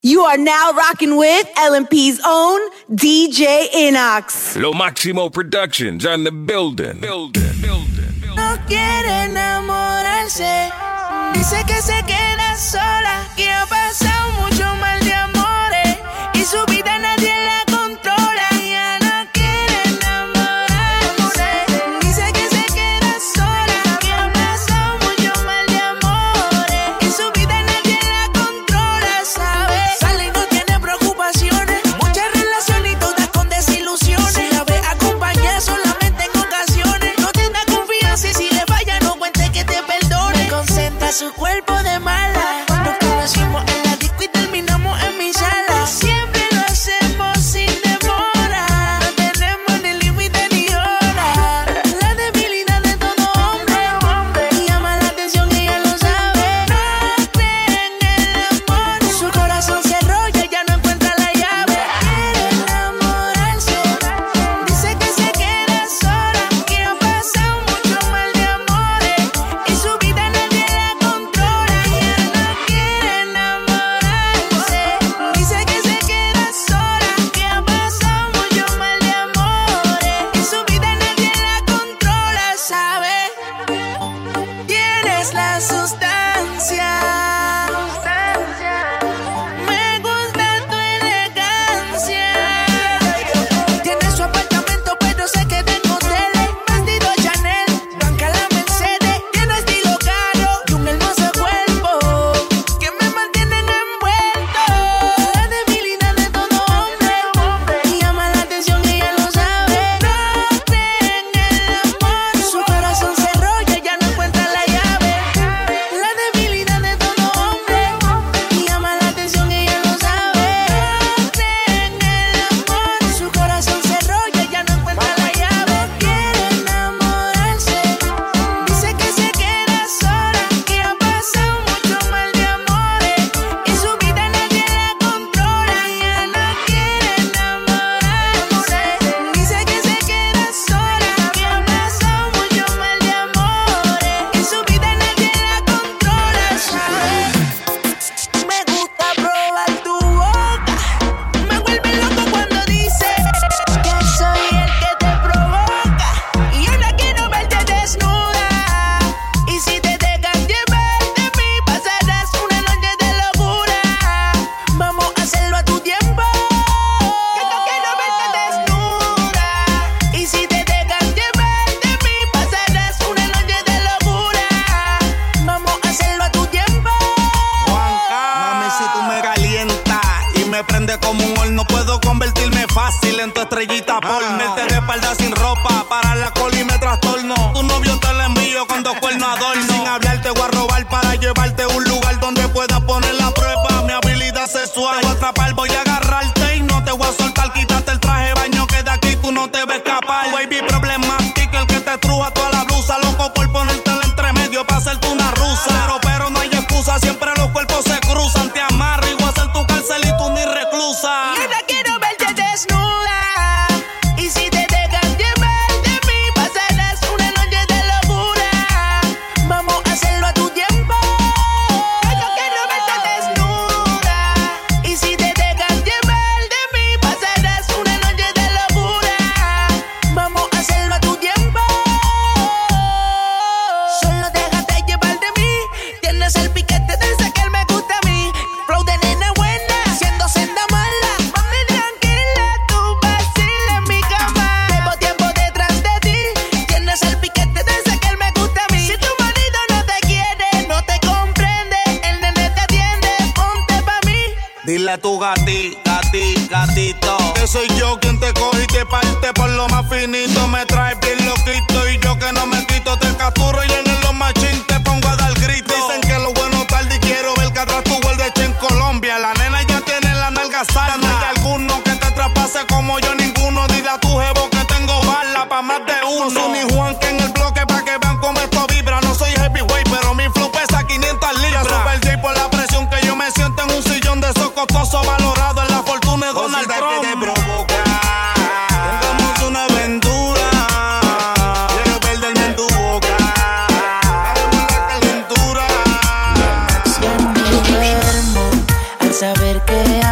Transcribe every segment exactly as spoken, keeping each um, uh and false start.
You are now rocking with L M P's own D J Inox. Lo Máximo Productions on the building. Building, building, building. No quiere enamorarse. Dice que se queda sola, que ha pasado mucho mal de amores y su vida nadie la controla. Ya no quiere enamorarse. Dice que se queda sola, que ha pasado mucho mal de amores y su vida nadie la controla, ¿sabes? Sale y no tiene preocupaciones, muchas relaciones y todas con desilusiones. Si la ve acompañada solamente en ocasiones, no tenga confianza y si le falla no cuente que te perdone. Concentra su cuerpo de mala. Nos conocimos en la disco y terminamos en mi sala. Siempre lo hacemos sin demora. No tenemos ni límite ni hora. La debilidad de todo hombre y llama la atención y ella lo sabe. No cree en el amor. Su corazón se enrolla y ya no encuentra la llave. Quiere enamorarse. Dice que se queda sola, que ha pasado mucho mal de amores y su vida nadie la controla. Ya no quiere enamorarse. Dice que se queda sola, que ha pasado mucho mal de amores y su vida nadie la controla, ¿sabes? Tienes la sustancia. Me gusta tu elegancia. Tiene su apartamento, pero sé que tengo tele. Vestido Chanel, blanca la Mercedes. Tiene estilo caro y un hermoso cuerpo que me mantienen envuelto. La debilidad de todo hombre y llama la atención y ella lo sabe. No cree en el amor. Su corazón se enrolla y ya no encuentra la llave. La debilidad de todo hombre y llama la atención y ella lo sabe. No cree en el amor. Su corazón se enrolla y ya no encuentra la llave. Quiere enamorarse. Dice que se queda sola, que ha pasado mucho mal de amores y su vida nadie la controla. Ya no quiere enamorarse. Dice que se queda sola, que ha pasado mucho mal de amores y su vida nadie la controla, ¿sabes? Me gusta probar tu boca. Me vuelve loco cuando dice que soy el que te provoca. Y yo no quiero verte desnuda. Y si te dejan llevar de mí, pasarás una noche de locura. Vamos a hacerlo a tu tiempo. Que yo quiero verte desnuda. Y si te dejan llevar de mí, pasarás una noche de locura. Vamos a hacerlo a tu tiempo. Mami, si tú me calientas y me prende como un horno, puedo convertirme fácil en tu estrellita porno. Verte de espalda sin ropa, para la cola y me trastorno. Tu novio te lo envío con dos cuernos adorno. Sin hablar te voy a robar para llevarte a un lugar donde puedas poner la prueba mi habilidad sexual. Te voy a atrapar, voy a agarrarte y no te voy a soltar. Quítate el traje de baño que de aquí tú no te ves escapar. Baby problemática, el que te truja toda la blusa. Loco por ponértela entre medio para hacerte una rusa. Pero, pero no hay excusa, siempre los cuerpos se cruzan. Te amarro y voy a hacer tu cárcel y tú ni reclusa. Yo no quiero verte desnuda. Y si te dejan llevar de mí, pasarás una noche de locura. Vamos a hacerlo a tu tiempo. Yo quiero verte desnuda. Y si te dejan llevar de mí, pasarás una noche de locura. Vamos a hacerlo a tu tiempo. Solo déjate llevar de mí. Tienes el piquete de ese que él me gusta a mí. Flow de nena buena, siendo senda mala. Mami tranquila, tú vacila en mi cama. Llevo tiempo detrás de ti. Tienes el piquete de ese que él me gusta a mí. Si tu marido no te quiere, no te comprende, el nene te atiende, ponte pa' mí. Dile a tu gati, gati, gatito, que soy yo quien te coge y te parte por lo más finito. Me traes bien loquito y yo que no me quito. Te capturo y en los machín te pongo a dar grito. Dicen que lo bueno tarde y quiero ver que atrás tu vuelves hecho en Colombia. La nena ya tiene la nalga sana. No hay alguno que te traspase como yo ninguno. Dile a tu jevo que tengo bala pa' más de uno. No soy ni Juan que en el bloque pa' que vean cómo esto vibra. No soy heavyweight, pero mi flow pesa quinientas libras. Ya Super J por la presión que yo me siento en un sillón de esos costosos valorado en la fortuna de Donald Trump. Que te provoca. Tengamos una aventura. Quiero perderme en tu boca. Haremos la calentura. Ya no duermo al saber que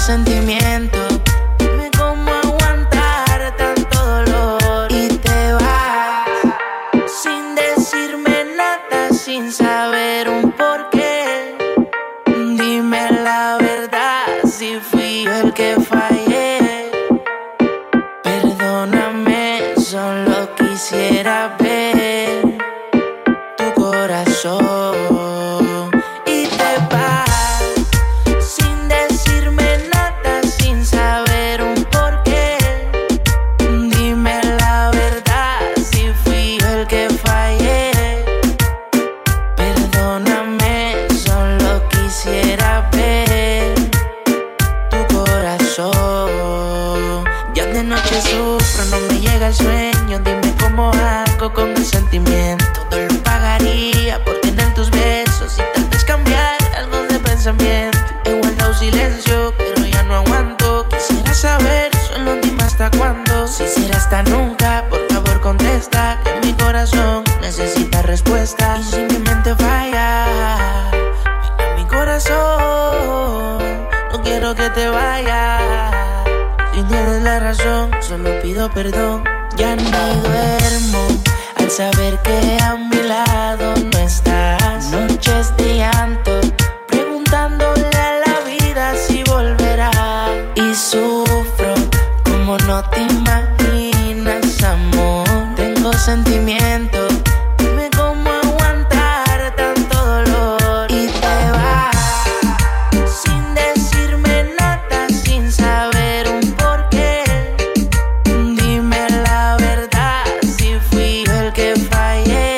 sentimiento. Dime cómo aguantar tanto dolor. Y te vas sin decirme nada, sin saber un porqué. Dime la verdad, si fui yo el que fallé. Perdóname, solo quisiera ver tu corazón. Y te vas sin decirme nada, sin saber un porqué. Dime la verdad, si fui yo el que fallé. Perdóname, solo quisiera ver tu corazón. Ya de noche sufro, no me llega el sueño. Dime cómo hago con el sentimiento. Todo lo pagaría por tener tus besos y tal vez cambiar algo de pensamiento. He guardado silencio, pero ya no aguanto. Quisiera saber, solo dime hasta cuándo. Si será hasta nunca, por favor contesta. Que mi corazón necesita respuesta. Y si mi mente falla, mira mi corazón, no quiero que te vayas. Si tienes la razón, solo pido perdón. Ya ni duermo al saber que a mi lado no estás. Noches de llanto, preguntándole a la vida si volverá. Y sufro como no te imaginas, amor. Tengo sentimiento, dime cómo aguantar tanto dolor. Y te vas sin decirme nada, sin saber un porqué. Dime la verdad, si fui yo el que fallé.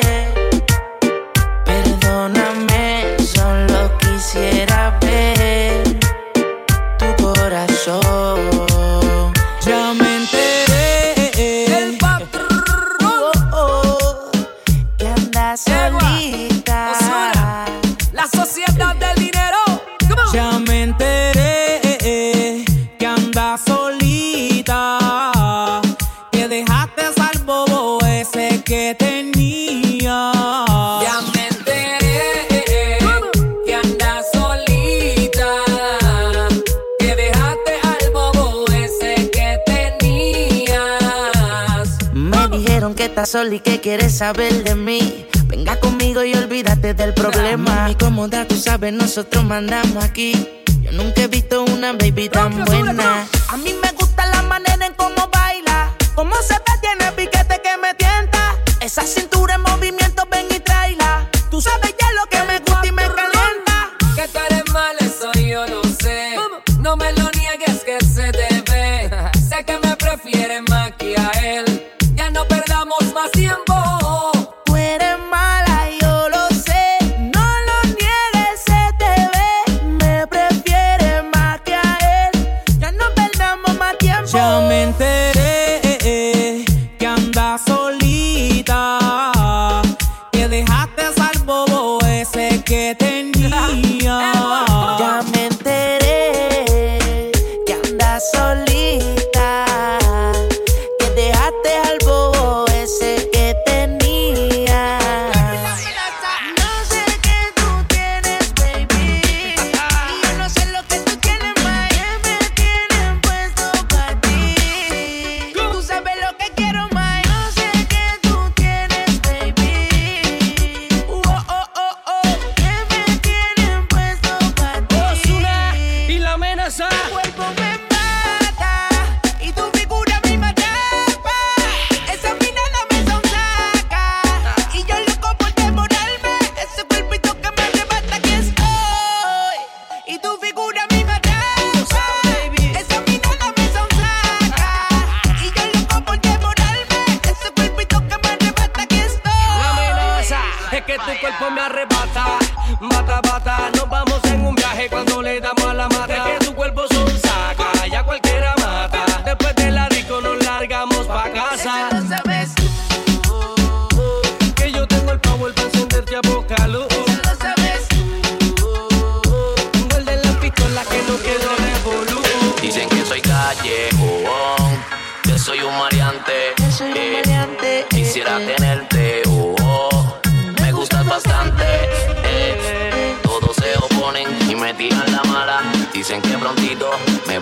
Perdóname, solo quisiera ver tu corazón. Ya me enteré El patrón, oh, oh, que anda solita. la sociedad del dinero. Ya me enteré que andas solita, que dejaste al bobo ese que tenía. Ya me enteré que andas solita, que dejaste al bobo ese que tenías. Me dijeron que estás sola y que quieres saber de mí. Venga conmigo y olvídate del problema. Mami, cómoda, tú sabes, nosotros mandamos aquí. Yo nunca he visto una baby tan buena. A mí me gusta la manera en cómo baila, cómo se ve, tiene piquete que me tienta. Esa cintura en movimiento, ven y tráela. Tú sabes ya lo que me gusta y me calienta. Que tú eres mal, eso yo lo sé. No me lo niegues que se te ve. Sé que me prefieres más que a él. Ya no perdamos más tiempo. Tú eres mala, yo lo sé. No lo niegues, se te ve. Me prefieres más que a él. Ya no perdamos más tiempo. Ya me enteré que andas solita, que dejaste al bobo ese que tenía. Ya me enteré que andas solita, que dejaste al bobo ese que tenía. No sé qué tú tienes, baby, y yo no sé lo que tú tienes, más que me tienen puesto para ti. Tú sabes lo que quiero, más. No sé qué tú tienes, baby. Oh, oh, oh, oh, que me tienen puesto para ti. Ozuna y la amenaza. Tu cuerpo me mata y tu figura me atrapa. Esa mirada me sonsaca y yo loco por demorarme. Ese cuerpito que me arrebata, aquí estoy. Y tu figura me atrapa. Esa mirada me sonsaca y yo loco por demorarme. Ese cuerpito que me arrebata, aquí estoy. La amenaza es que tu cuerpo me arrebata. Bata, bata, nos vamos en un viaje cuando le damos a la mata. Es que tu cuerpo son saca, ya cualquiera mata. Después de la disco nos largamos pa' casa. Eso lo sabes, Que yo tengo el power para encenderte a poca luz. eso lo sabes. Guarden la pistola que no quiero revolú. Dicen que soy callejón, que soy un maleante. Yo soy un eh, maleante. Quisiera tenerte, oh, oh. Me gustas bastante, eh. Todos se oponen y me tiran la mala. Dicen que prontito me voy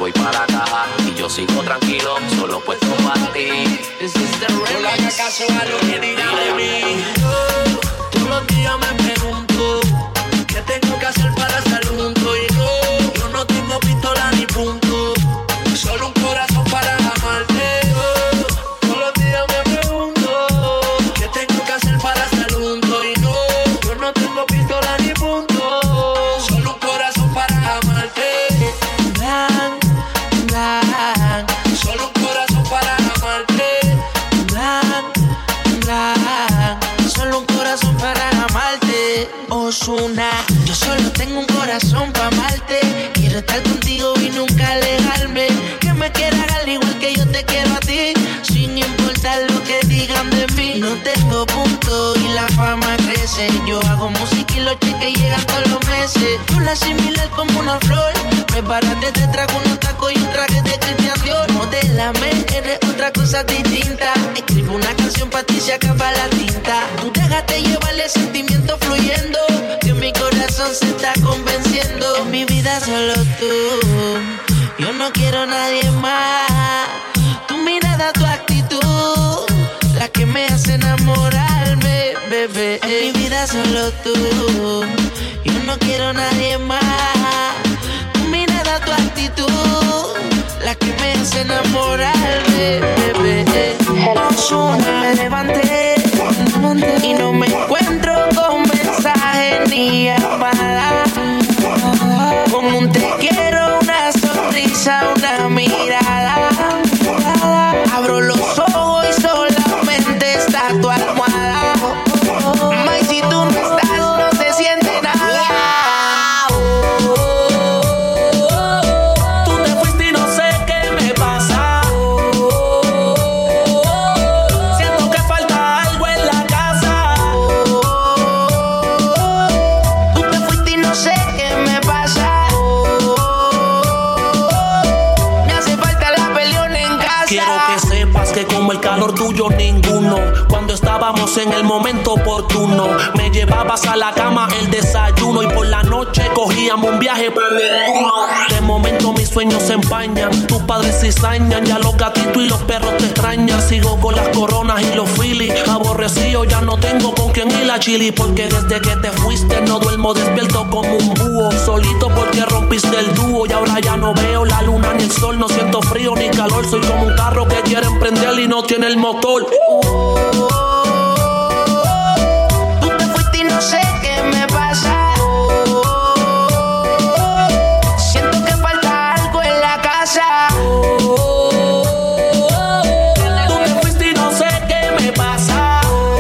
voy para acá y yo sigo tranquilo, solo puesto para ti. This is the remix. No le hagas caso a lo que digan de mí. Yo, todos los días me pregunto ¿qué tengo que hacer para estar junto? Y no, yo no tengo pistola ni punto, solo un corazón para amarte. Yo, todos los días me pregunto ¿qué tengo que hacer para estar junto? Y no, yo no tengo pistola ni punto, solo un corazón para amarte. Blan, blan, solo un corazón para amarte. Blan, blan, solo un corazón para amarte. Ozuna, yo solo tengo un corazón para amarte. Quiero estar contigo y nunca alejarme. Que me quieras al igual que yo te quiero a ti, sin importar lo que digan de mí. No tengo punto y la fama crece. Yo hago música y los cheques llegan todos los meses. Tú la asimilas como una flor. Prepárate, te trago unos tacos y un traje de Christian Dior. Modélame, eres otra cosa distinta. Escribo una canción para ti, se acaba la tinta. Tú déjate llevar el sentimiento fluyendo, que mi corazón se está convenciendo. En mi vida solo tú, yo no quiero nadie más. Tu mirada, tu actitud, la que me hace enamorarme, bebé. En mi vida solo tú, yo no quiero nadie más. Tu mirada, tu actitud, la que me hace enamorarme, bebé. Ozuna, me levanté y no me encuentro con mensaje ni llamada. Con un te quiero, una sonrisa, una mirada. Abro los ojos y solamente está tu almohada. May, si tú no estás, no se siente nada. Tú te fuiste y no sé qué me pasa. Siento que falta algo en la casa. Tú te fuiste y no sé qué me pasa. Me hace falta la peleona en casa. Quiero que sepas que como el calor tuyo ninguno. Cuando estábamos en el momento oportuno, me llevabas a la cama el desayuno y por la noche cogíamos un viaje para Neptuno. De momento mis sueños se empañan, tus padres cizañan, ya los gatitos y los perros te extrañan. Sigo con las coronas y los filis, aborrecido ya no tengo con quien ir a Chile. Porque desde que te fuiste no duermo despierto como un búho, solito porque rompiste el dúo. Y ahora ya no veo la luna ni el sol, no siento frío ni calor. Soy como un carro que quiere emprender y no tiene el motor. Tú te fuiste y no sé qué me pasa. Siento que falta algo en la casa. Tú te fuiste y no sé qué me pasa.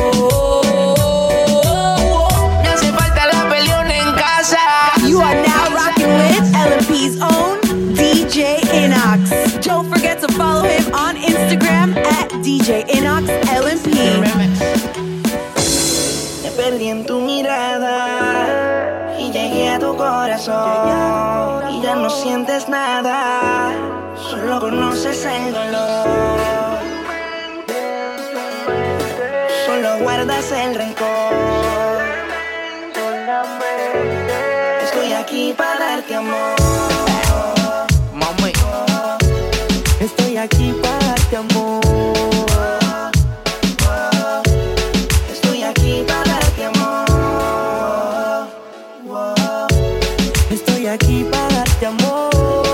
Me hace falta la peleona en casa. You are now rocking with L M P's own D J Inox. Don't forget to follow him on Instagram at D J Inox L M P. Me perdí en tu mirada y llegué a tu corazón y ya no sientes nada, solo conoces el dolor, solo guardas el rencor. Estoy aquí para darte amor, mami. Estoy aquí para darte amor. Estoy aquí para darte amor. Estoy aquí para darte amor.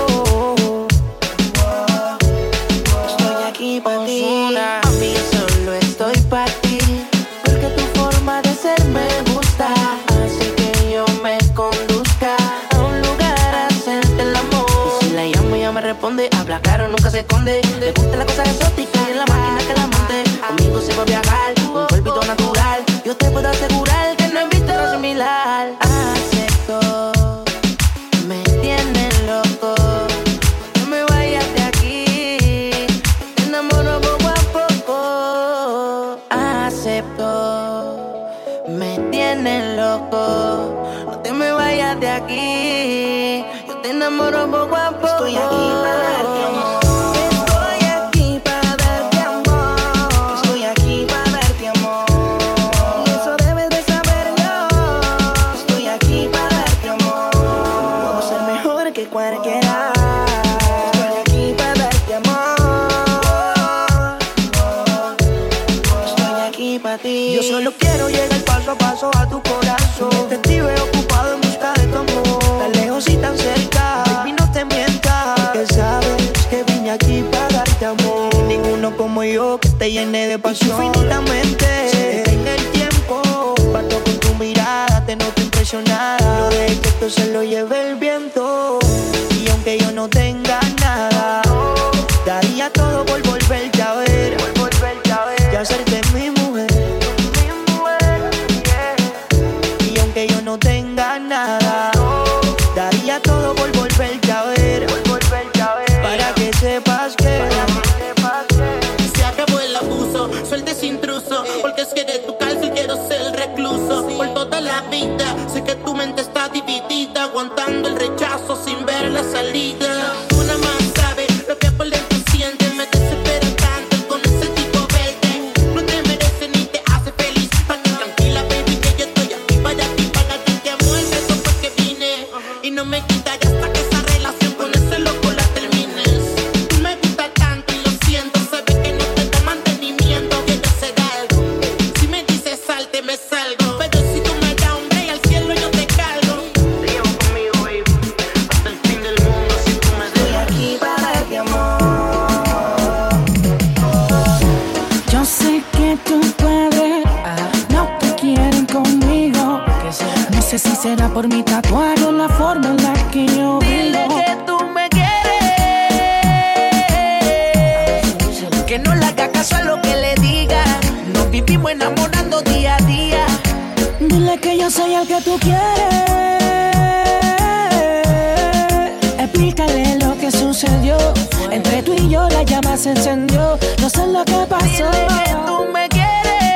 Estoy aquí para ti. Mami, yo solo estoy para ti, porque tu forma de ser me gusta. Así que yo me conduzca a un lugar a hacerte el amor. Y si la llamo ella me responde, habla claro, nunca se esconde. Le gusta la cosa exótica y en la máquina que la monte. Conmigo se va a viajar, un cuerpito natural. Yo te puedo asegurar que no he visto lo similar. Acepto, me tienes loco. No me vayas de aquí, te enamoro poco a poco. Acepto, me tienes loco. No te me vayas de aquí, yo te enamoro poco a poco. Estoy aquí para darte amor. Estoy aquí para darte amor. Estoy aquí para darte amor. Y eso debes de saberlo. Estoy aquí para darte amor. Puedo ser mejor que cualquiera. Estoy como yo, que te llene de pasión infinitamente. Se detenga el tiempo, bato con tu mirada, te noto impresionada. No dejes que esto se lo lleve el viento. Y aunque yo no tenga nada, daría todo por volverte a ver, por volverte a ver y hacerte mi mujer, mi mujer, yeah. Y aunque yo no tenga nada, daría todo por volverte a ver, por volverte a ver para que sepas que, sepas que se acabó el abuso, suelta ese intruso, porque es que de tu cárcel quiero ser el recluso. Por toda la vida, sé que tu mente está dividida, aguantando el rechazo sin ver la salida. Tú nada más sabes lo que por dentro sientes, me desespera tanto con ese tipo verde. No te merece ni te hace feliz, para que tranquila baby que yo estoy aquí para ti, para que te muestre eso fue que vine. Y no me quitaré hasta que esa relación con ese loco la termines. Tú me gustas tanto y lo siento, sabes que no te da mantenimiento, quiero hacer algo. Si me dices salte me salgo, pero si tú me das un break al cielo yo te cargo. Te llevo conmigo baby, hasta el fin del mundo si tú me dejas. estoy aquí para darte amor. Yo sé que tus padres no te quieren conmigo. No sé si será por mi tatuaje o la forma en la que yo Dile vivo. que tú me quieres, que no le haga caso a lo que le diga. Nos vivimos enamorando día a día. Dile que yo soy el que tú quieres. Explícale lo que sucedió. Entre tú y yo la llama se encendió. No sé lo que pasó. Dile que tú me quieres,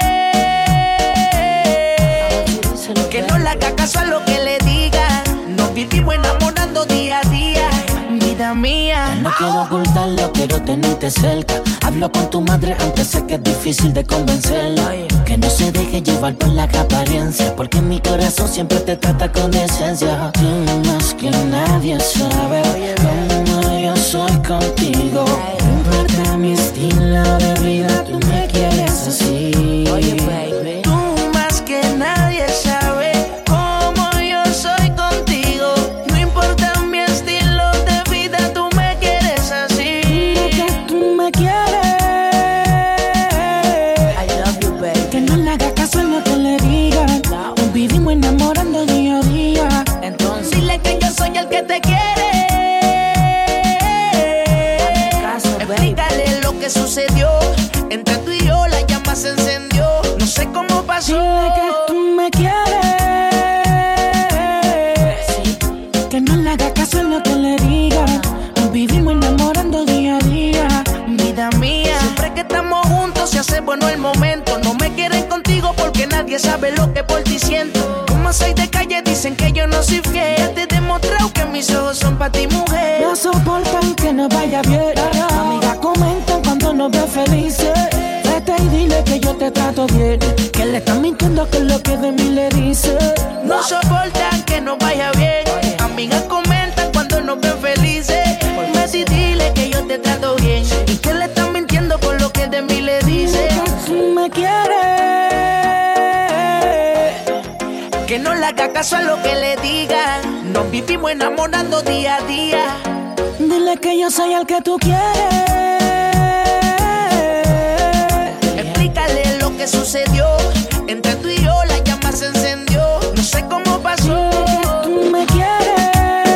que no le haga caso a lo que le diga. Nos vivimos enamorando día a día. Vida mía, No quiero ocultarlo, quiero tenerte cerca. Hablo con tu madre, aunque sé que es difícil de convencerla. Que no se deje llevar por la apariencia, porque mi corazón siempre te trata con decencia. Tú más que nadie sabe cómo yo soy contigo. No importa mi estilo de vida, tú me quieres así. Oye, baby. tú más que nadie sabes cómo yo soy contigo. No importa mi estilo de vida, tú me quieres así. Dile que tú me quieres. I love you, baby. Que no le haga caso a lo que le digan. Nos vivimos enamorando día a día. Entonces dile que yo soy el que te quiere. Explícale lo que sucedió. Entre tú y yo la llama se encendió. No sé cómo pasó. Dile que tú me quieres. Que no le haga caso a lo que le digan. Nos vivimos enamorando día a día. Vida mía, siempre que estamos juntos se hace bueno el momento. No me quieren contigo porque nadie sabe lo que por ti siento. Como soy de calle dicen que yo no soy fiel. Ya te he demostrado que mis ojos son para ti, mujer. No soportan que no vaya bien. Amigas comentan cuando nos ven felices. Vete y dile que yo te trato bien. Que le están mintiendo que lo que de mí le dice. No soportan que no vaya bien. Amigas comentan cuando nos ven felices. Vete y dile que yo te trato bien. Y que le están mintiendo por lo que de mí le dice. Que tú me quieres. Que no le haga caso a lo que le digan. Nos vivimos enamorando día a día. Dile que yo soy el que tú quieres. Explícale lo que sucedió. Entre tú y yo la llama se encendió. No sé cómo pasó. Dile que tú me quieres.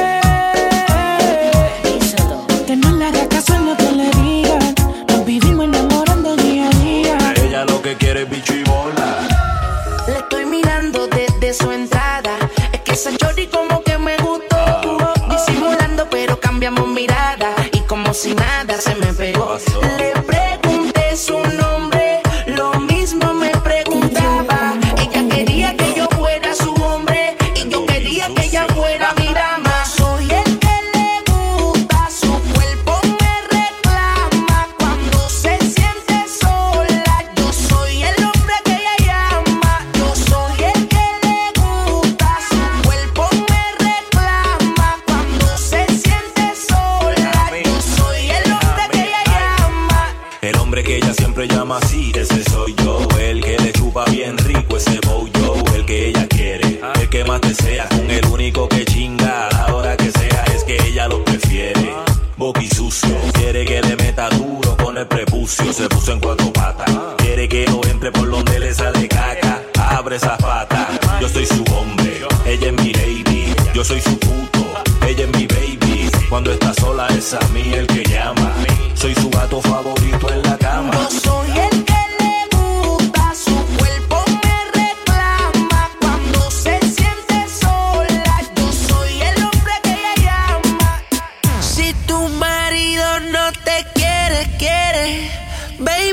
Díselo. Que no le haga caso a lo que le digan. Nos vivimos enamorando día a día. Ella lo que quiere es bicho y bola. Le estoy mirando desde su entrada. Es que esa chori como que me gustó. Disimulando pero cambiamos mirada. Y como si nada se me pegó. Le pregunté su nombre. Lo mismo me preguntaba. Ella quería que yo fuera su hombre. Y yo quería que ella fuera mi dama. Soy el que le gusta. Su cuerpo me reclama. Cuando se siente sola. Yo soy el hombre que ella llama. Yo soy el que le gusta. Su cuerpo me reclama. Cuando se siente sola. Yo soy el hombre que ella llama. El hombre que ella siempre llama así, ese soy yo. El que le chupa bien rico ese bow yo. El que ella quiere, el que más desea. Con el único que chinga a la hora que sea. Es que ella lo prefiere. boqui sucio. Quiere que le meta duro con el prepucio. Se puso en cuatro patas. Quiere que no entre por donde le sale caca. Abre esas patas. Yo soy su hombre, ella es mi lady. Yo soy su puto, ella es mi baby. Cuando está sola es a mí el que llama. Soy su gato favorito en la cama. Yo soy el que le gusta, su cuerpo me reclama. Cuando se siente sola, yo soy el hombre que ella llama. Si tu marido no te quiere, quiere, baby,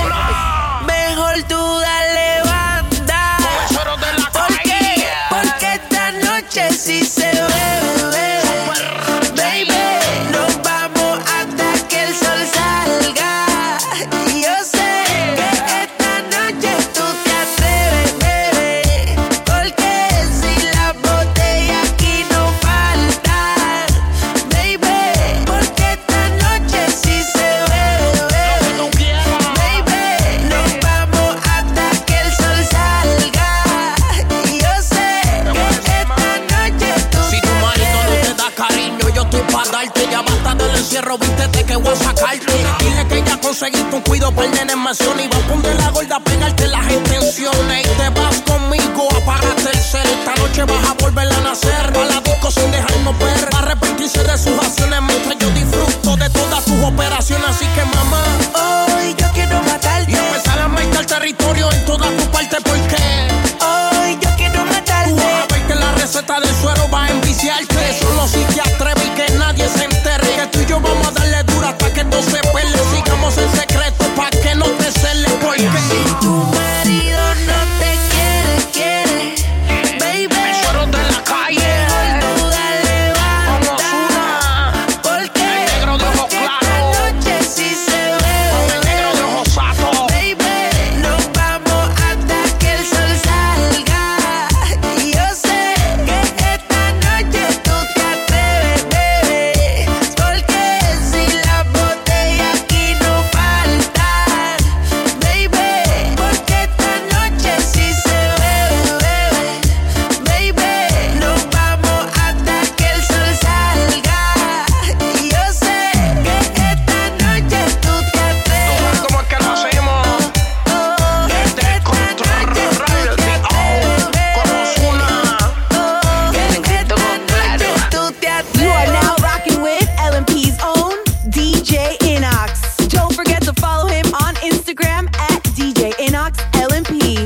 mejor tú dale banda. Porque, porque esta noche sí se bebe, baby. Nos vamos hasta que el sol salga. Y yo sé que esta noche tú te atreves, bebé. Porque si la botella aquí no falta, baby. Porque esta noche sí se bebe, baby. Nos vamos hasta que el sol salga. Y yo sé que esta noche tú Si tu marido no te da cariño, yo estoy pa' darte. Ya basta del encierro, vístete que voy a sacarte. Dile que ya conseguiste un cuido para el nene en mansión. Y va a poner la gorda a pegarte las intenciones. Y te vas conmigo, apagaste el cel. Esta noche vas a volver a nacer. A la disco sin dejarnos ver. Va a arrepentirse de sus acciones mientras yo disfruto de todas tus operaciones. Así que mamá, hoy yo quiero matarte. Y empezar a marcar territorio en todas tus partes. Porque hoy yo quiero matarte. tú vas a ver que la receta del suero va a enviciarte. Solo si te atreves y que nadie se enterre. Que tú y yo vamos a darle dura hasta que esto se pele. Sigamos en secreto pa' que no te cele. Porque si tu marido no te quiere, quiere, baby, el suero de la calle. mejor tú dale banda. Porque, el negro de ojos porque claros. esta noche sí se el negro de bebe, ojos satos. baby. Nos vamos hasta que el sol salga. Y yo sé que esta noche tú te atreves, bebé. Porque si la botella aquí no falta, baby. Porque esta noche sí se bebe, baby. Nos vamos hasta que el sol salga. Y yo sé que esta noche tú te atreves. ¿Cómo es que lo hacemos? Desde el control royalty, oh, como Ozuna. You are now rocking with L M P's own D J Inox. Don't forget to follow him on Instagram at D J Inox L M P.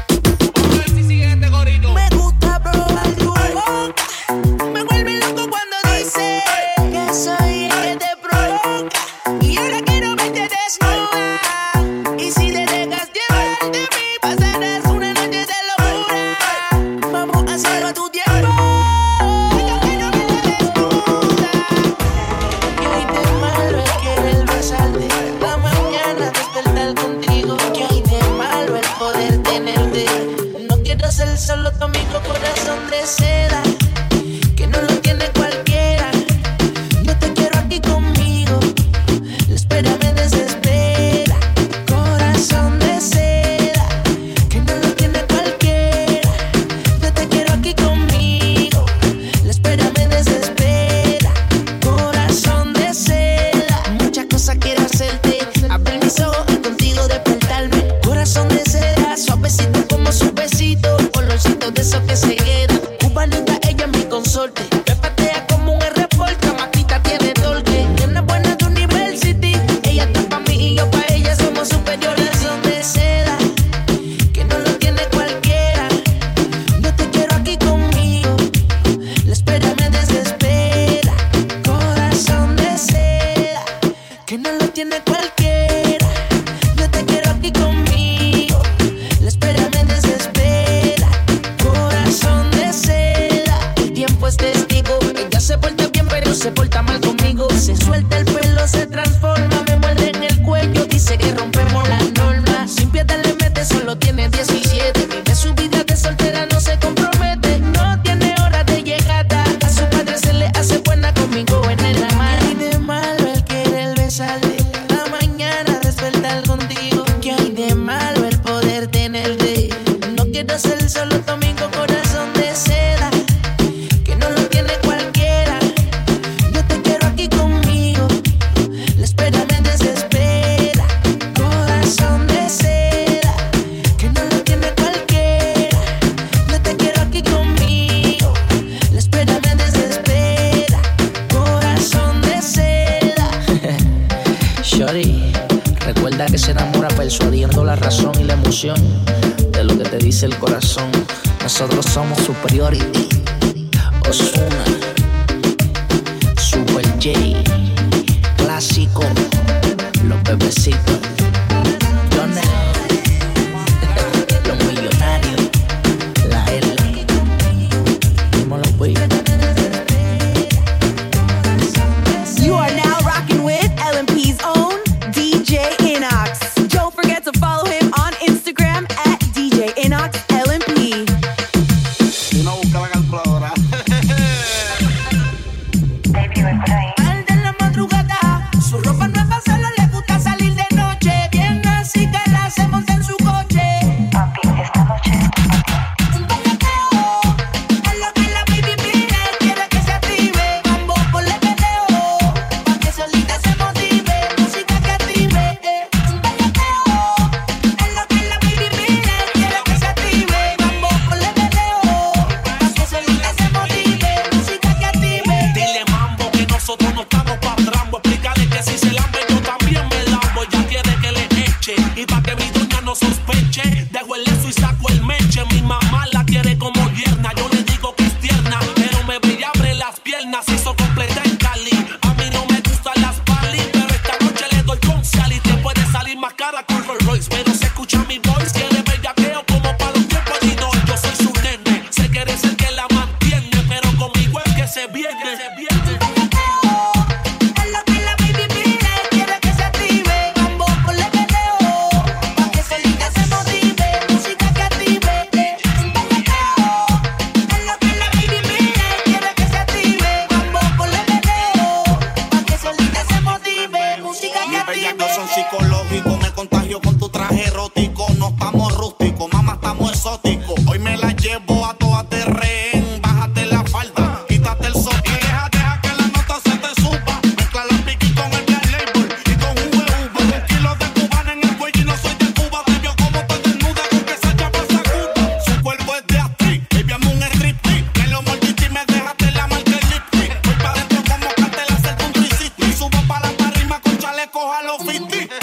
Me gusta probar tu boca. Me vuelve loco cuando dice que soy el que te provoca. Y ahora quiero verte desnuda. Y si te dejas llevar de mí, pasarás una noche de locura. Vamos a hacerlo a tu tiempo. Yo quiero verte desnuda. Que hay de malo el querer besarte. La mañana despertar contigo. Que hay de malo el poder tenerte. No quiero ser solo tu amigo, corazón de seda, que no lo tiene cualquiera. No te quiero aquí conmigo, la espera me desespera. Corazón de seda, que no lo tiene cualquiera. No te quiero aquí conmigo, la espera me desespera. Corazón de seda, muchas cosas quiero hacerte. Abrir mis ojos y contigo despertarme. Corazón de seda, suavecito como su besito. Olorcito de esos que se quedan. Cubanita, ella es mi consorte. Me patea como un R-Porta. Matita tiene torque. Tiene buena de University. Ella está pa' mí y yo pa' ella. Somos superiores. Son de seda, que no lo tiene cualquiera. No te quiero aquí conmigo, la espera me desespera. Corazón de seda, que no lo tiene cualquiera. No te quiero aquí conmigo, la espera me desespera. Corazón de seda, el tiempo es testigo. Ella se porta bien pero se porta mal conmigo. Se suelta el pelo, se transforma, me muerde en el cuello. Dice que rompemos las normas. Sin piedad le mete, solo tiene diecisiete. Vive su vida de soltera, no se compromete. No tiene hora de llegada. A su padre se le hace buena conmigo en el amar. Y de malo el querer besarle. La mañana Shorty, recuerda que se enamora persuadiendo la razón y la emoción de lo que te dice el corazón. Nosotros somos Superiority, Ozuna, Super J, Clásico, Los Bebecitos, Jonah, Los Millonarios, la L. Dímelo, güey. You are now rocking with L M P's own D J Inox. Don't forget to follow him on Instagram at D J Inox L M P. Y no busca la calculadora. Al de la madrugada, su ropa nueva solo le gusta salir de noche. Bien así que la se monta en su coche. Papi, esta noche un paqueteo, es lo que la baby pide. Quiere que se active, mambo por el video, pa' que solita se motive, música que active. Un paqueteo, es lo que la baby pide. Quiere que se active, mambo por el video, pa' que solita se motive, música que active. Dile mambo que nosotros no estamos pa' trambo. Explícale que si se lambe yo también me lambo. Ella quiere que le eche y pa' que mi doña no sospeche, dejo el lezo y saco el meche. Mi mamá la quiere como yerna, yo le digo que es tierna, pero me ve y abre las piernas. Hizo completa en Cali, a mí no me gustan las pali, pero esta noche le doy con Sally. Te puede salir más cara que un Rolls Royce, pero se escucha mi voice. Quiere bellaqueo como pa' los tiempos de no. Yo soy su nene, se quiere ser que la mantiene, pero conmigo es que se viene. Es lo que la baby pide, quiere que se active, mambo por el video, pa' que solita se motive, música que active. Un paqueteo, es lo que la baby pide, quiere que se active, mambo por el video, pa' que solita se motive, música que Mis bellacos son active. psicológicos, me contagio con tu traje erótico. No estamos rústicos, mamá, estamos exóticos. Hoy me la llevo a todas de rehén. Bájate la falda, quítate el sotén. Y deja, deja que la nota se te suba. Mezcla la piqui con el Black Label y con un huevo. Un kilo de cubana en el cuello y no soy de Cuba. Te vio como te desnuda con que esa chapa sacuda. Su cuerpo es de actriz, baby, amo un striptease. Me lo mordiste y me dejaste la marca el lipstick. Voy pa' dentro como cartel a hacer un three sixty. Y subo pa' la tarima con chalecos a los fifty. Es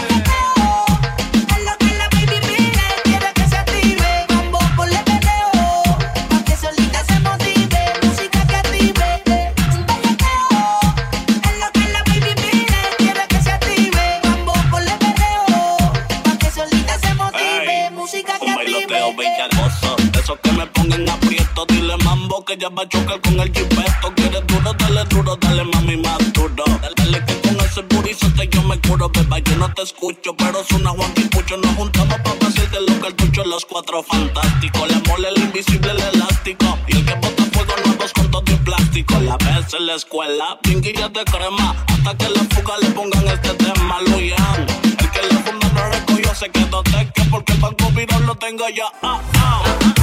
lo que la baby pide, quiere que se active, mambo por el video, pa' que solita se motive, música que active. Un paqueteo, es lo que la baby pide, quiere que se active, mambo por el video, pa' que solita se motive, música que Un bailoteo active. bellacoso, esos que me pongan aprieto. Dile mambo que ya va a chocar con el jipeto. Quieres duro, dale duro, dale mami más duro. Dale, dale que con ese burizote yo me curo, beba. Yo no te escucho, pero suena Juan y Pucho. Nos juntamos pa' pasarte lo que el tucho. Los cuatro fantásticos, le mole el invisible, el elástico. Y el que bota fuego nuevos con todo y plástico. La vez en la escuela, pinguillas de crema. Hasta que la fuga le pongan este tema, Luyan. El que le funda no recogió, se quedó teque porque el banco virus lo tengo ya. Ah, ah.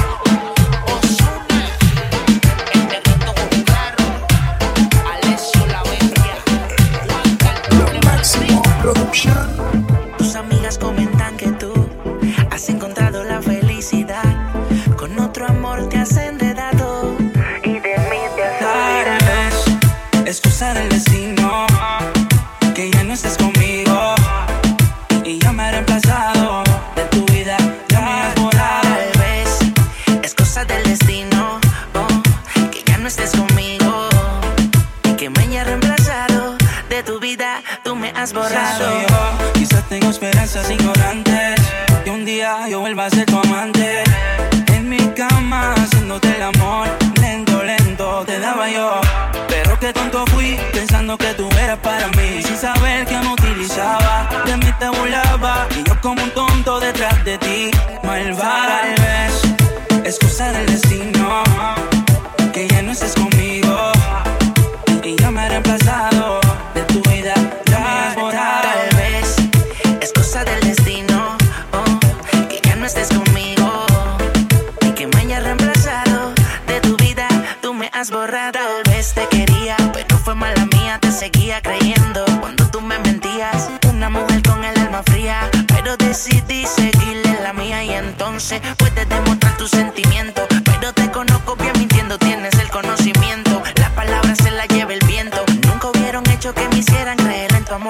Tus amigas comentan que tú has encontrado la felicidad, con otro amor te has enredado y de mí te has olvidado. Tal vez es cosa del destino que ya no estés conmigo y ya me he reemplazado de tu vida, ya me has borrado. Tal vez es cosa del destino, oh, que ya no estés conmigo y que me haya reemplazado de tu vida, tú me has borrado. Quizás soy yo, quizás tengo esperanzas ignorantes, que un día yo vuelva a ser tu amante. En mi cama haciéndote el amor, lento, lento te daba yo. Pero qué tonto fui, pensando que tú eras para mí, sin saber que me utilizaba, de mí te burlaba, y yo como un tonto detrás de ti, malvada. Tal vez es cosa del destino que ya no estés conmigo y ya me he reemplazado de tu vida, ya me has borrado. Tal vez es cosa del destino, oh, que ya no estés conmigo y que me haya reemplazado de tu vida, tú me has borrado. Tal vez te quería, pero fue mala mía, te seguía creyendo cuando tú me mentías. Una mujer con el alma fría, pero decidí seguirle la mía y entonces puedes demostrar tus sentimientos, pero te conozco bien mintiendo, tienes el conocimiento, las palabras se las lleva el viento. Nunca hubieron hecho que me hicieran creer en tu amor enfermo.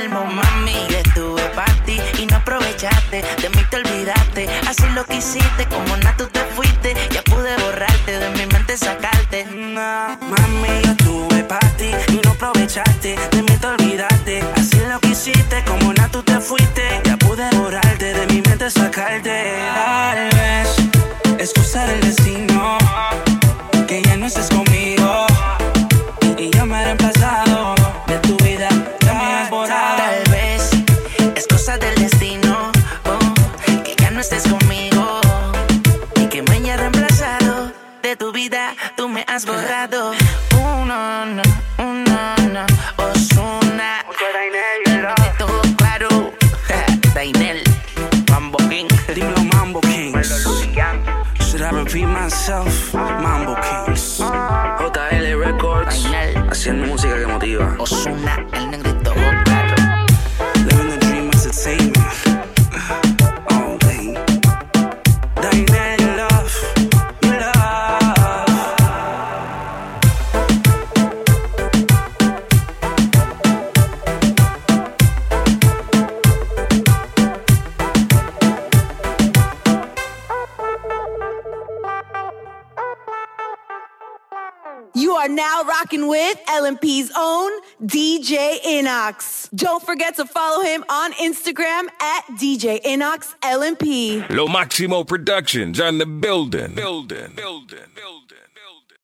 duermo, mami. Yo estuve para ti y no aprovechaste. De mí te olvidaste, así lo que hiciste. Como nada tú te fuiste, ya pude borrarte de mi mente, sacarte. Nah, mami, yo estuve para ti y no aprovechaste. De mí te olvidaste, así lo que hiciste. Como nada tú te fuiste, ya pude borrarte de mi mente, sacarte. Tal vez es cosa del destino que ya no estés conmigo y yo me he reemplazado de tu vida, ya me has borrado. Tal vez es cosa del destino, oh, que ya no estés conmigo y que me haya reemplazado de tu vida, tú me has borrado. Uno, no, uno, no, Ozuna, y todo claro, Dainel, Mambo King, dímelo Mambo Kings. Should I repeat myself? Mambo Kings. J L Records, haciendo música que motiva. Ozuna, el negrito claro. Living the dream entertainment. All day. Dainel, you love, you love. You are now rocking with L M P's own D J Inox. Don't forget to follow him on Instagram at D J Inox L M P. Lo Maximo Productions on the building. Building. Building. Building.